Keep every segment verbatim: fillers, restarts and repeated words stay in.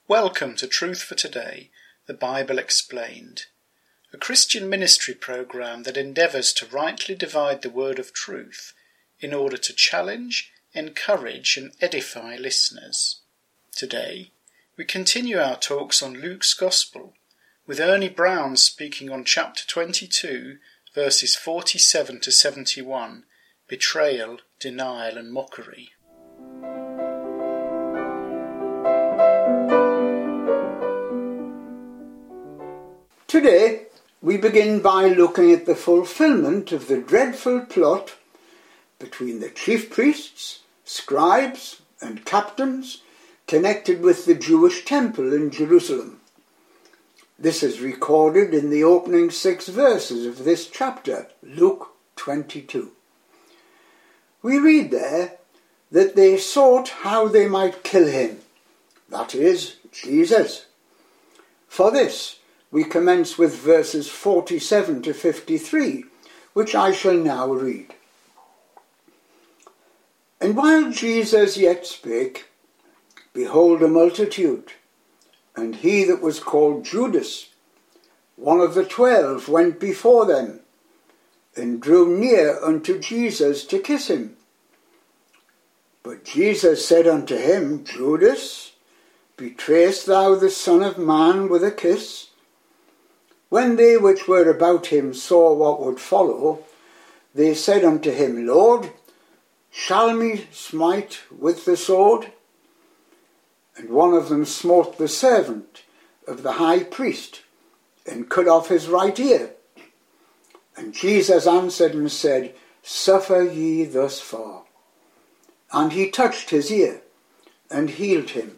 Welcome to Truth for Today, the Bible Explained, a Christian ministry program that endeavours to rightly divide the word of truth in order to challenge, encourage and edify listeners. Today, we continue our talks on Luke's Gospel, with Ernie Brown speaking on chapter twenty-two, verses forty-seven to seventy-one, Betrayal, Denial and Mockery. Today, we begin by looking at the fulfillment of the dreadful plot between the chief priests, scribes, and captains connected with the Jewish temple in Jerusalem. This is recorded in the opening six verses of this chapter, Luke twenty-two. We read there that they sought how they might kill him, that is, Jesus. For this, we commence with verses forty-seven to fifty-three, which I shall now read. And while Jesus yet spake, behold a multitude, and he that was called Judas, one of the twelve, went before them, and drew near unto Jesus to kiss him. But Jesus said unto him, Judas, betrayest thou the Son of Man with a kiss? When they which were about him saw what would follow, they said unto him, Lord, shall we smite with the sword? And one of them smote the servant of the high priest, and cut off his right ear. And Jesus answered and said, Suffer ye thus far. And he touched his ear, and healed him.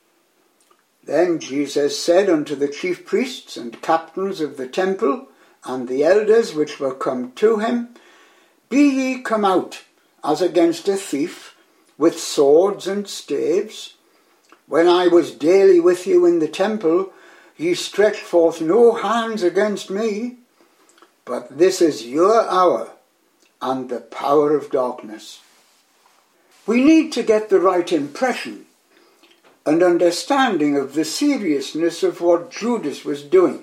Then Jesus said unto the chief priests and captains of the temple, and the elders which were come to him, Be ye come out, as against a thief, with swords and staves? When I was daily with you in the temple, ye stretched forth no hands against me. But this is your hour, and the power of darkness. We need to get the right impression and understanding of the seriousness of what Judas was doing.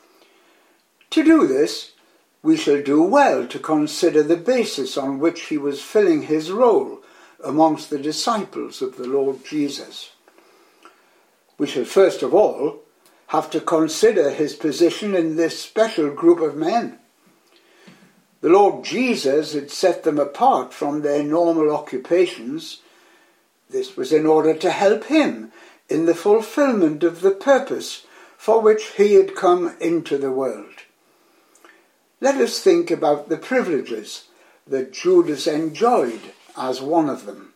To do this, we shall do well to consider the basis on which he was filling his role amongst the disciples of the Lord Jesus. We shall first of all have to consider his position in this special group of men. The Lord Jesus had set them apart from their normal occupations. This was in order to help him in the fulfillment of the purpose for which he had come into the world. Let us think about the privileges that Judas enjoyed as one of them.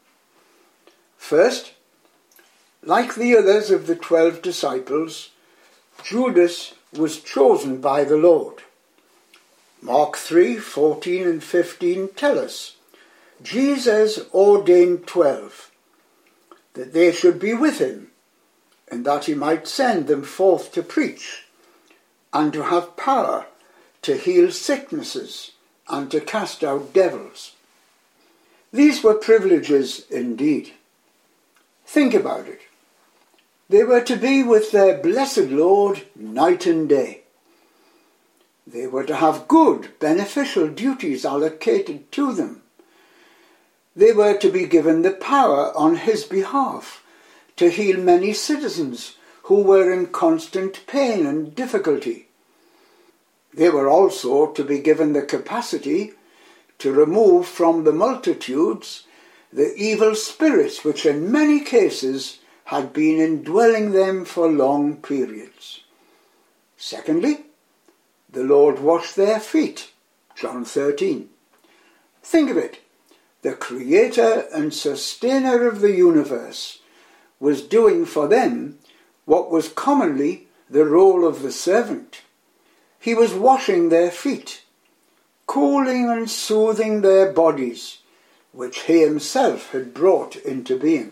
First, like the others of the twelve disciples, Judas was chosen by the Lord. Mark three, fourteen and fifteen tell us, Jesus ordained twelve, that they should be with him, and that he might send them forth to preach, and to have power to heal sicknesses, and to cast out devils. These were privileges indeed. Think about it. They were to be with their blessed Lord night and day. They were to have good, beneficial duties allocated to them. They were to be given the power on his behalf to heal many citizens who were in constant pain and difficulty. They were also to be given the capacity to remove from the multitudes the evil spirits which in many cases had been indwelling them for long periods. Secondly, the Lord washed their feet, John thirteen. Think of it. The creator and sustainer of the universe was doing for them what was commonly the role of the servant. He was washing their feet, cooling and soothing their bodies, which he himself had brought into being.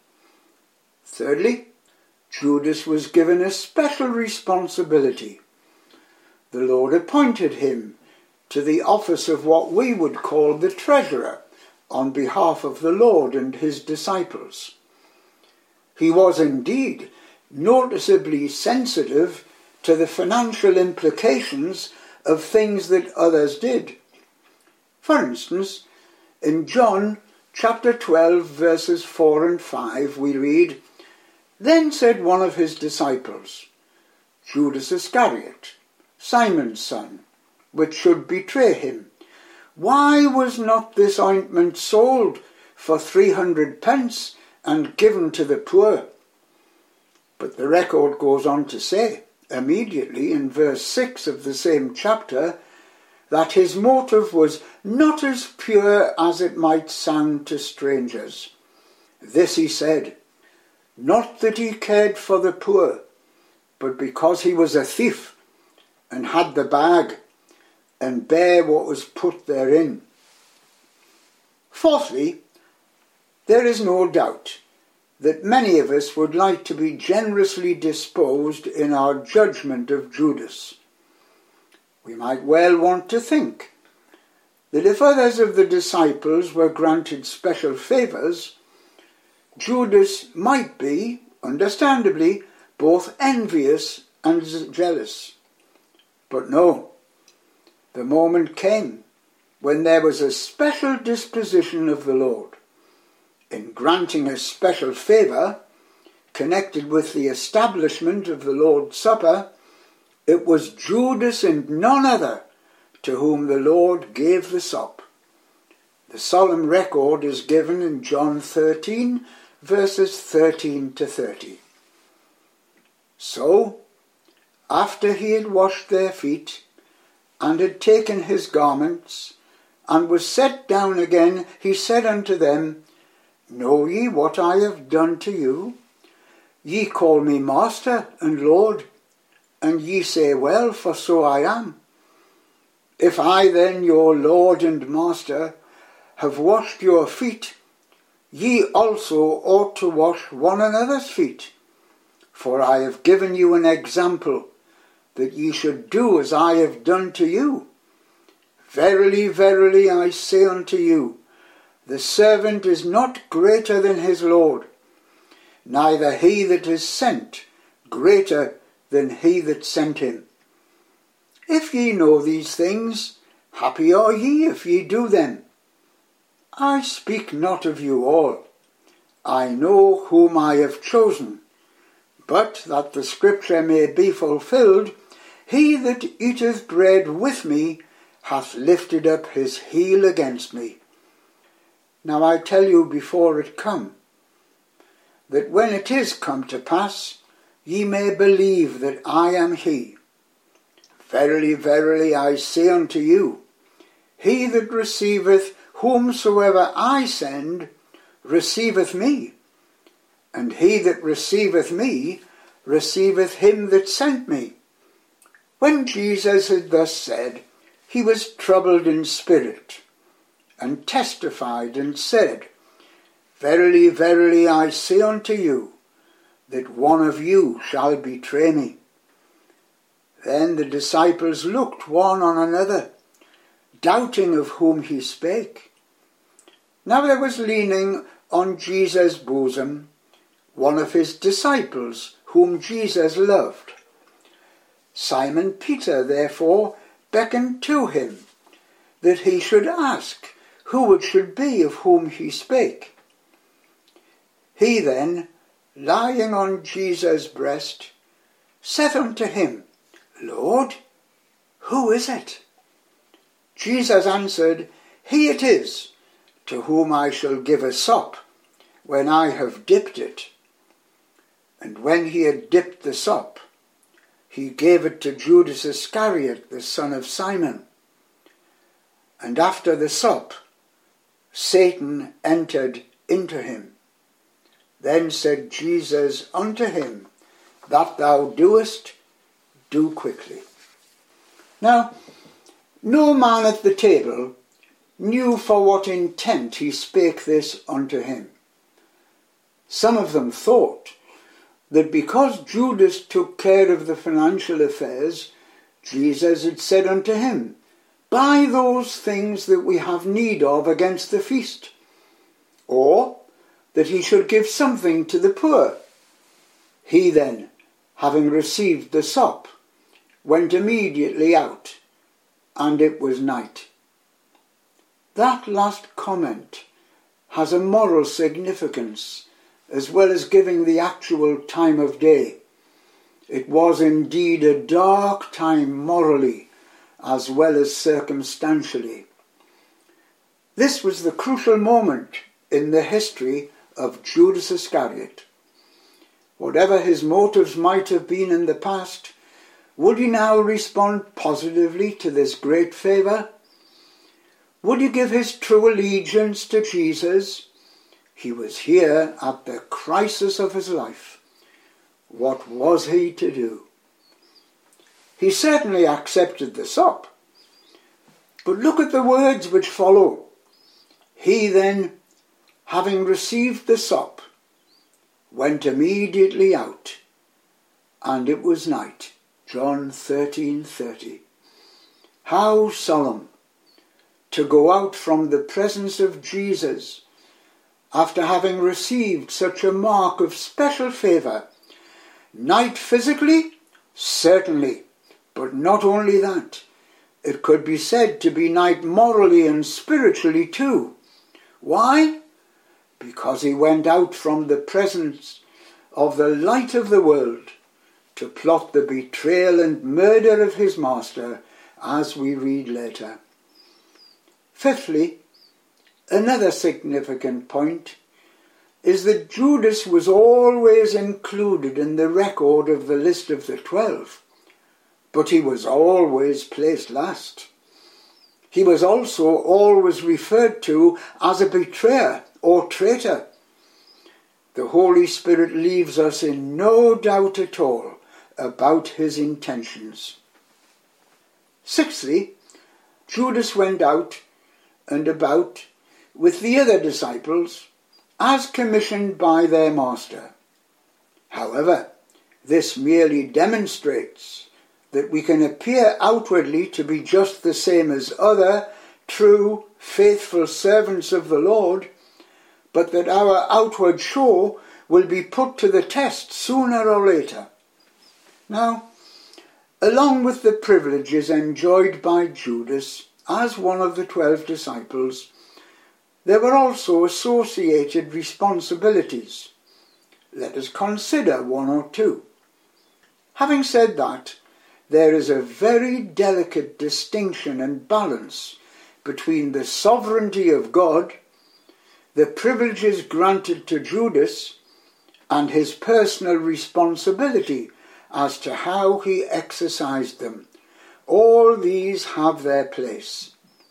Thirdly, Judas was given a special responsibility. The Lord appointed him to the office of what we would call the treasurer on behalf of the Lord and his disciples. He was indeed noticeably sensitive to the financial implications of things that others did. For instance, in John chapter twelve, verses four and five, we read, "Then said one of his disciples, Judas Iscariot, Simon's son, which should betray him, why was not this ointment sold for three hundred pence and given to the poor?" But the record goes on to say, immediately in verse six of the same chapter, that his motive was not as pure as it might sound to strangers. This he said, not that he cared for the poor, but because he was a thief and had the bag and bare what was put therein. Fourthly, there is no doubt that many of us would like to be generously disposed in our judgment of Judas. We might well want to think that if others of the disciples were granted special favours, Judas might be, understandably, both envious and jealous. But no, the moment came when there was a special disposition of the Lord in granting a special favour connected with the establishment of the Lord's Supper. It was Judas and none other to whom the Lord gave the sop. The solemn record is given in John thirteen, verses thirteen to thirty. So, after he had washed their feet, and had taken his garments, and was set down again, he said unto them, Know ye what I have done to you? Ye call me Master and Lord, and ye say, Well, for so I am. If I then, your Lord and Master, have washed your feet, ye also ought to wash one another's feet. For I have given you an example, that ye should do as I have done to you. Verily, verily, I say unto you, the servant is not greater than his Lord, neither he that is sent greater than he that sent him. If ye know these things, happy are ye if ye do them. I speak not of you all. I know whom I have chosen, but that the scripture may be fulfilled, he that eateth bread with me hath lifted up his heel against me. Now I tell you before it come, that when it is come to pass, ye may believe that I am he. Verily, verily, I say unto you, he that receiveth whomsoever I send, receiveth me, and he that receiveth me, receiveth him that sent me. When Jesus had thus said, he was troubled in spirit, and testified and said, Verily, verily, I say unto you, that one of you shall betray me. Then the disciples looked one on another, doubting of whom he spake. Now there was leaning on Jesus' bosom one of his disciples, whom Jesus loved. Simon Peter, therefore, beckoned to him, that he should ask who it should be of whom he spake. He then, lying on Jesus' breast, said unto him, Lord, who is it? Jesus answered, He it is, to whom I shall give a sop, when I have dipped it. And when he had dipped the sop, he gave it to Judas Iscariot, the son of Simon. And after the sop, Satan entered into him. Then said Jesus unto him, That thou doest, do quickly. Now, no man at the table knew for what intent he spake this unto him. Some of them thought that because Judas took care of the financial affairs, Jesus had said unto him, Buy those things that we have need of against the feast, or that he should give something to the poor. He then, having received the sop, went immediately out, and it was night. That last comment has a moral significance, as well as giving the actual time of day. It was indeed a dark time morally, as well as circumstantially. This was the crucial moment in the history of Judas Iscariot. Whatever his motives might have been in the past, would he now respond positively to this great favour? Would he give his true allegiance to Jesus? He was here at the crisis of his life. What was he to do? He certainly accepted the sop. But look at the words which follow. He then, having received the sop, went immediately out, and it was night. John thirteen thirty. How solemn to go out from the presence of Jesus after having received such a mark of special favour. Night physically? Certainly, but not only that. It could be said to be night morally and spiritually too. Why? Because he went out from the presence of the light of the world to plot the betrayal and murder of his master, as we read later. Fifthly, another significant point is that Judas was always included in the record of the list of the twelve, but he was always placed last. He was also always referred to as a betrayer or traitor. The Holy Spirit leaves us in no doubt at all about his intentions. Sixthly, Judas went out and about with the other disciples as commissioned by their master. However, this merely demonstrates that we can appear outwardly to be just the same as other true, faithful servants of the Lord, but that our outward show will be put to the test sooner or later. Now, along with the privileges enjoyed by Judas as one of the twelve disciples, there were also associated responsibilities. Let us consider one or two. Having said that, there is a very delicate distinction and balance between the sovereignty of God, the privileges granted to Judas, and his personal responsibility as to how he exercised them. All these have their place.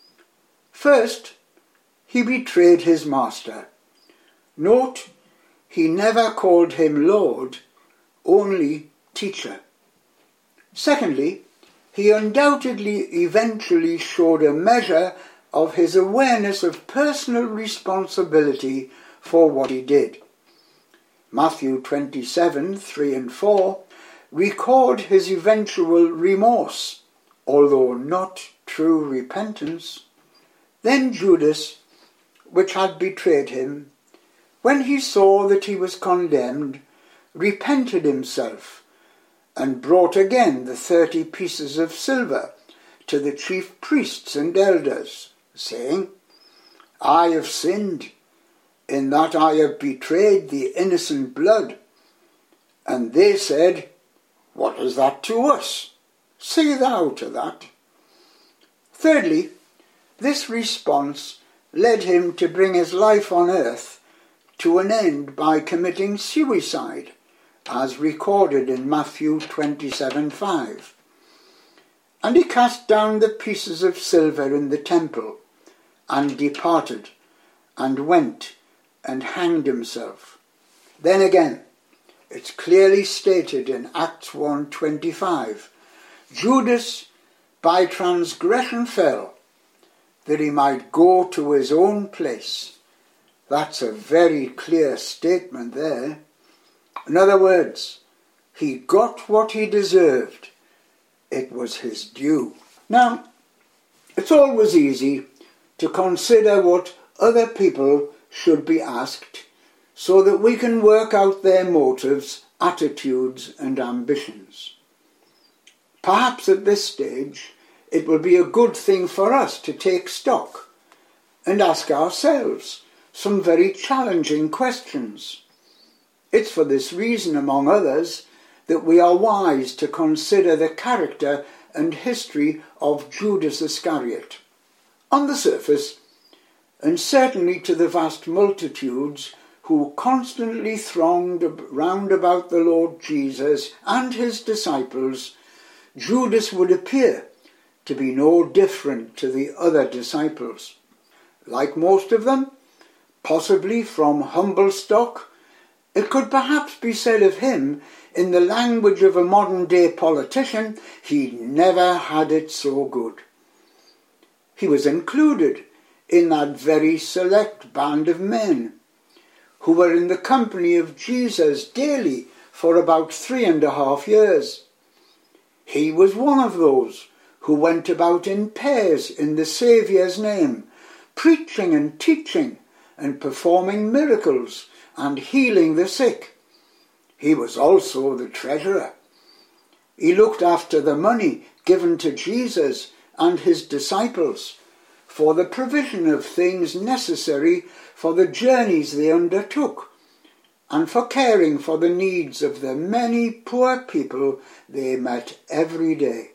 First, he betrayed his master. Note, he never called him Lord, only teacher. Secondly, he undoubtedly eventually showed a measure of his awareness of personal responsibility for what he did. Matthew twenty-seven, three and four record his eventual remorse, although not true repentance. Then Judas, which had betrayed him, when he saw that he was condemned, repented himself, and brought again the thirty pieces of silver to the chief priests and elders, saying, I have sinned, in that I have betrayed the innocent blood. And they said, What is that to us? See thou to that. Thirdly, this response led him to bring his life on earth to an end by committing suicide, as recorded in Matthew twenty-seven, five. And he cast down the pieces of silver in the temple, and departed, and went and hanged himself. Then again, it's clearly stated in Acts one twenty-five, Judas by transgression fell, that he might go to his own place. That's a very clear statement there. In other words, he got what he deserved. It was his due. Now, it's always easy to consider what other people should be asked so that we can work out their motives attitudes and ambitions. Perhaps at this stage it will be a good thing for us to take stock and ask ourselves some very challenging questions. It's for this reason, among others, that we are wise to consider the character and history of Judas Iscariot. On the surface, and certainly to the vast multitudes who constantly thronged round about the Lord Jesus and his disciples, Judas would appear to be no different to the other disciples. Like most of them, possibly from humble stock, it could perhaps be said of him, in the language of a modern-day politician, he never had it so good. He was included in that very select band of men who were in the company of Jesus daily for about three and a half years. He was one of those who went about in pairs in the Saviour's name, preaching and teaching and performing miracles and healing the sick. He was also the treasurer. He looked after the money given to Jesus and his disciples for the provision of things necessary for the journeys they undertook, and for caring for the needs of the many poor people they met every day.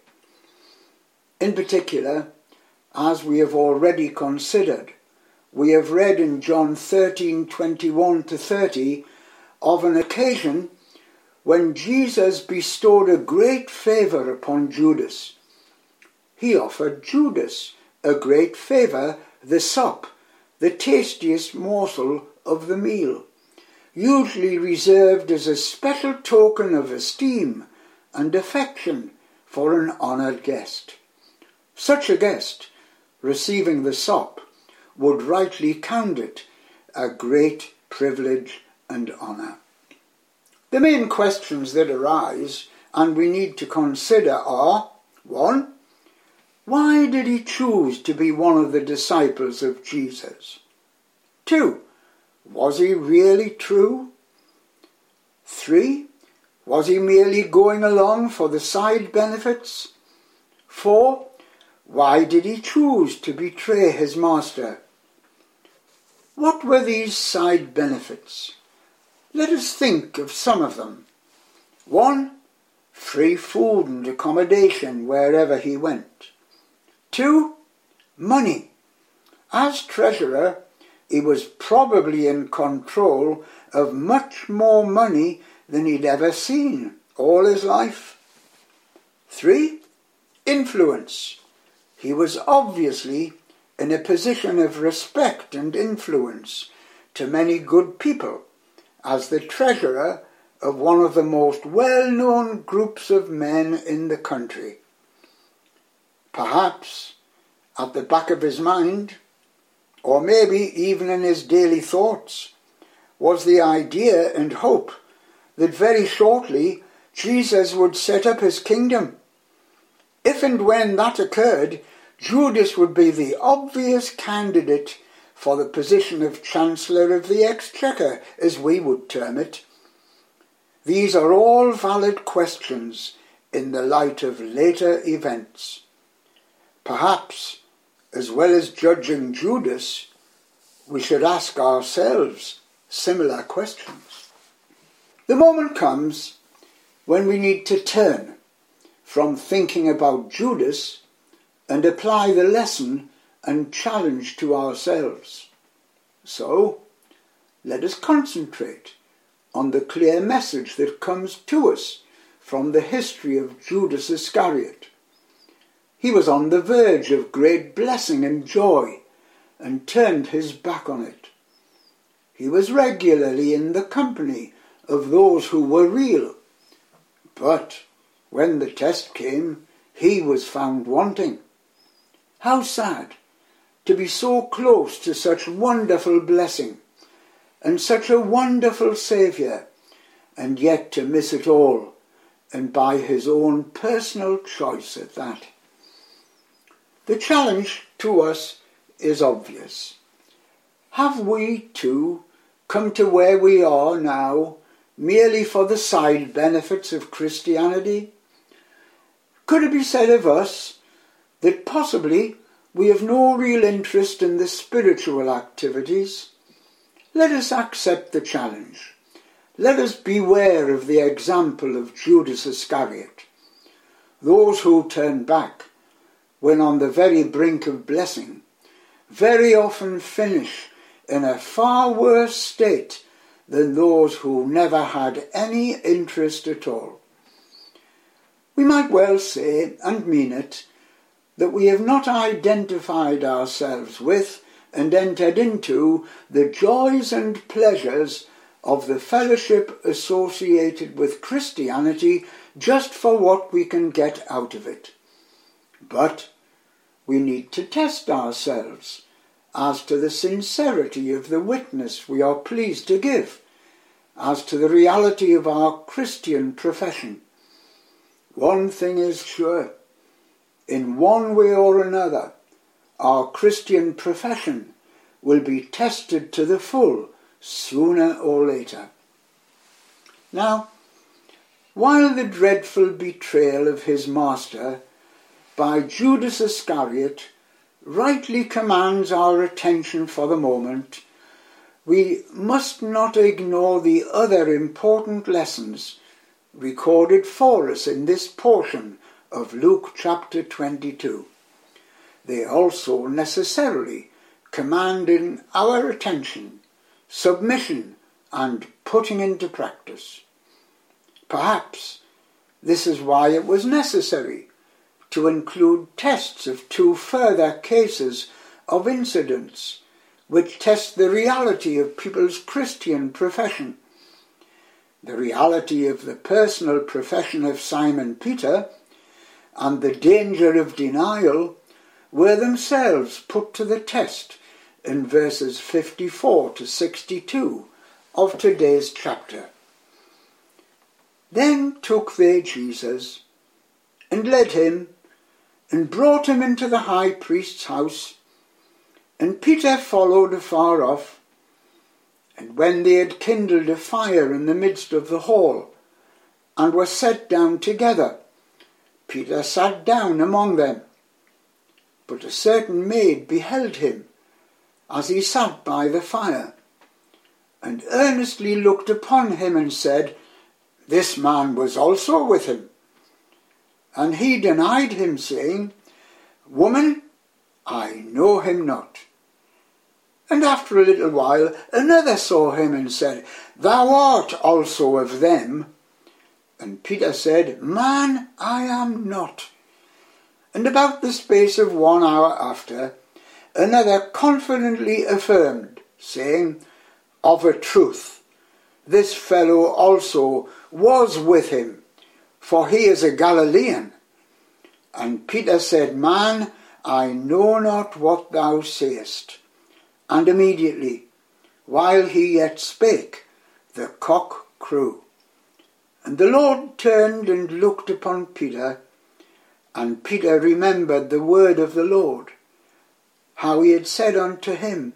In particular, as we have already considered, we have read in John thirteen twenty-one to thirty of an occasion when Jesus bestowed a great favour upon Judas. He offered Judas a great favour, the sop, the tastiest morsel of the meal, usually reserved as a special token of esteem and affection for an honoured guest. Such a guest, receiving the sop, would rightly count it a great privilege and honour. The main questions that arise and we need to consider are, one, why did he choose to be one of the disciples of Jesus? Two, was he really true? Three, was he merely going along for the side benefits? Four, why did he choose to betray his master? What were these side benefits? Let us think of some of them. One, free food and accommodation wherever he went. Two, money. As treasurer, he was probably in control of much more money than he'd ever seen all his life. Three, influence. He was obviously in a position of respect and influence to many good people as the treasurer of one of the most well-known groups of men in the country. Perhaps at the back of his mind, or maybe even in his daily thoughts, was the idea and hope that very shortly Jesus would set up his kingdom. If and when that occurred, Judas would be the obvious candidate for the position of Chancellor of the Exchequer, as we would term it. These are all valid questions in the light of later events. Perhaps, as well as judging Judas, we should ask ourselves similar questions. The moment comes when we need to turn from thinking about Judas and apply the lesson and challenge to ourselves. So, let us concentrate on the clear message that comes to us from the history of Judas Iscariot. He was on the verge of great blessing and joy and turned his back on it. He was regularly in the company of those who were real, but when the test came, he was found wanting. How sad to be so close to such wonderful blessing and such a wonderful Saviour, and yet to miss it all, and by his own personal choice at that. The challenge to us is obvious. Have we too come to where we are now merely for the side benefits of Christianity? Could it be said of us that possibly we have no real interest in the spiritual activities? Let us accept the challenge. Let us beware of the example of Judas Iscariot. Those who turn back when on the very brink of blessing very often finish in a far worse state than those who never had any interest at all. We might well say, and mean it, that we have not identified ourselves with and entered into the joys and pleasures of the fellowship associated with Christianity just for what we can get out of it. But we need to test ourselves as to the sincerity of the witness we are pleased to give, as to the reality of our Christian profession. One thing is sure, in one way or another, our Christian profession will be tested to the full sooner or later. Now, while the dreadful betrayal of his master by Judas Iscariot rightly commands our attention for the moment, we must not ignore the other important lessons recorded for us in this portion of Luke chapter twenty-two. They also necessarily command in our attention submission and putting into practice. Perhaps this is why it was necessary to include tests of two further cases of incidents which test the reality of people's Christian profession. The reality of the personal profession of Simon Peter and the danger of denial were themselves put to the test in verses fifty-four to sixty-two of today's chapter. Then took they Jesus, and led him, and brought him into the high priest's house, and Peter followed afar off. And when they had kindled a fire in the midst of the hall, and were set down together, Peter sat down among them. But a certain maid beheld him, as he sat by the fire, and earnestly looked upon him, and said, This man was also with him. And he denied him, saying, Woman, I know him not. And after a little while another saw him, and said, Thou art also of them. And Peter said, Man, I am not. And about the space of one hour after, another confidently affirmed, saying, Of a truth, this fellow also was with him, for he is a Galilean. And Peter said, Man, I know not what thou sayest. And immediately, while he yet spake, the cock crew. And the Lord turned and looked upon Peter, and Peter remembered the word of the Lord, how he had said unto him,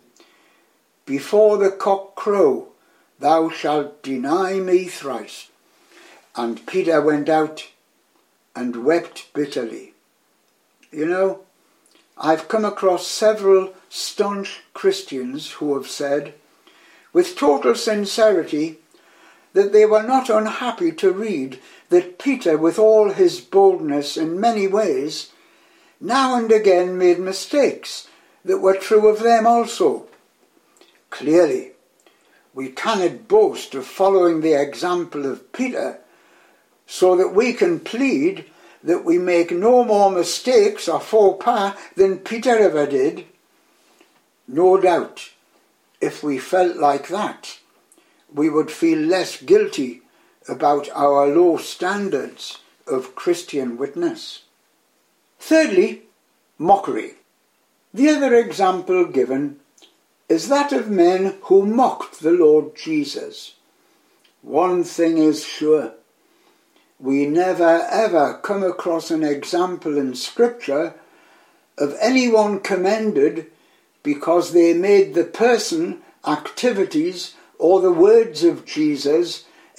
Before the cock crow, thou shalt deny me thrice. And Peter went out and wept bitterly. You know, I've come across several staunch Christians who have said, with total sincerity, that they were not unhappy to read that Peter, with all his boldness in many ways, now and again made mistakes that were true of them also. Clearly, we cannot boast of following the example of Peter, so that we can plead that we make no more mistakes or faux pas than Peter ever did. No doubt, if we felt like that, we would feel less guilty about our low standards of Christian witness. Thirdly, mockery. The other example given is that of men who mocked the Lord Jesus. One thing is sure, we never ever come across an example in Scripture of anyone commended because they made the person, activities, or the words of Jesus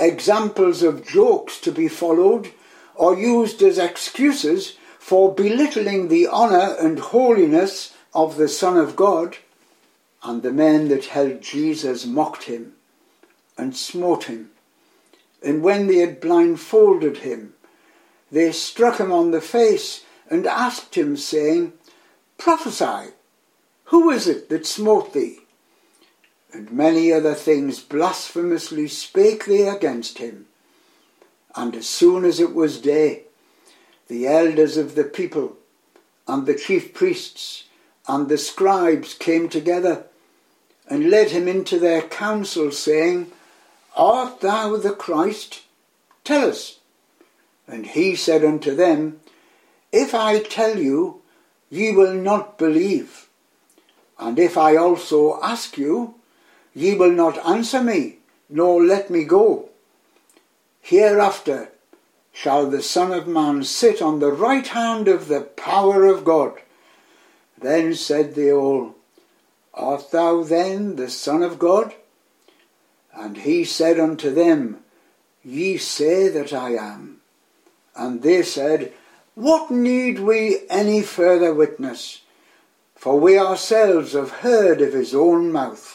examples of jokes to be followed or used as excuses for belittling the honour and holiness of the Son of God. And the men that held Jesus mocked him and smote him. And when they had blindfolded him, they struck him on the face and asked him, saying, Prophesy, who is it that smote thee? And many other things blasphemously spake they against him. And as soon as it was day, the elders of the people and the chief priests and the scribes came together and led him into their council, saying, Art thou the Christ? Tell us. And he said unto them, If I tell you, ye will not believe. And if I also ask you, ye will not answer me, nor let me go. Hereafter shall the Son of Man sit on the right hand of the power of God. Then said they all, Art thou then the Son of God? And he said unto them, Ye say that I am. And they said, What need we any further witness? For we ourselves have heard of his own mouth.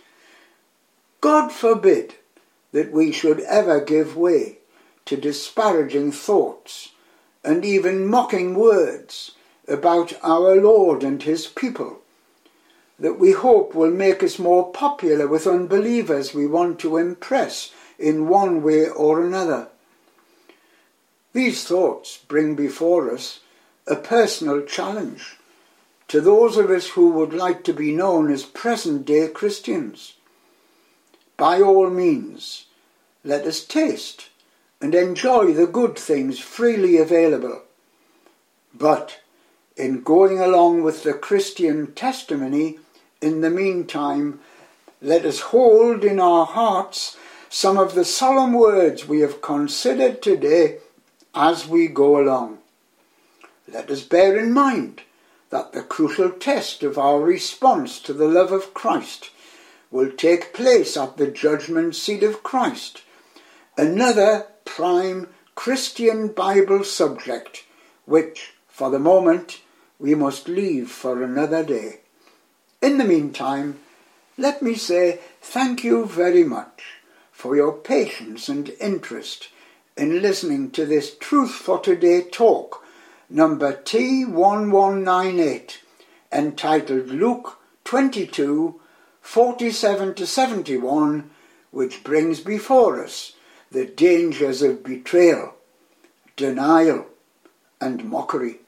God forbid that we should ever give way to disparaging thoughts and even mocking words about our Lord and his people, that we hope will make us more popular with unbelievers we want to impress in one way or another. These thoughts bring before us a personal challenge to those of us who would like to be known as present-day Christians. By all means, let us taste and enjoy the good things freely available. But in going along with the Christian testimony, in the meantime, let us hold in our hearts some of the solemn words we have considered today as we go along. Let us bear in mind that the crucial test of our response to the love of Christ will take place at the judgment seat of Christ, another prime Christian Bible subject, which, for the moment, we must leave for another day. In the meantime, let me say thank you very much for your patience and interest in listening to this Truth for Today talk, number T one one nine eight, entitled Luke twenty-two, forty-seven to seventy-one, which brings before us the dangers of betrayal, denial, and mockery.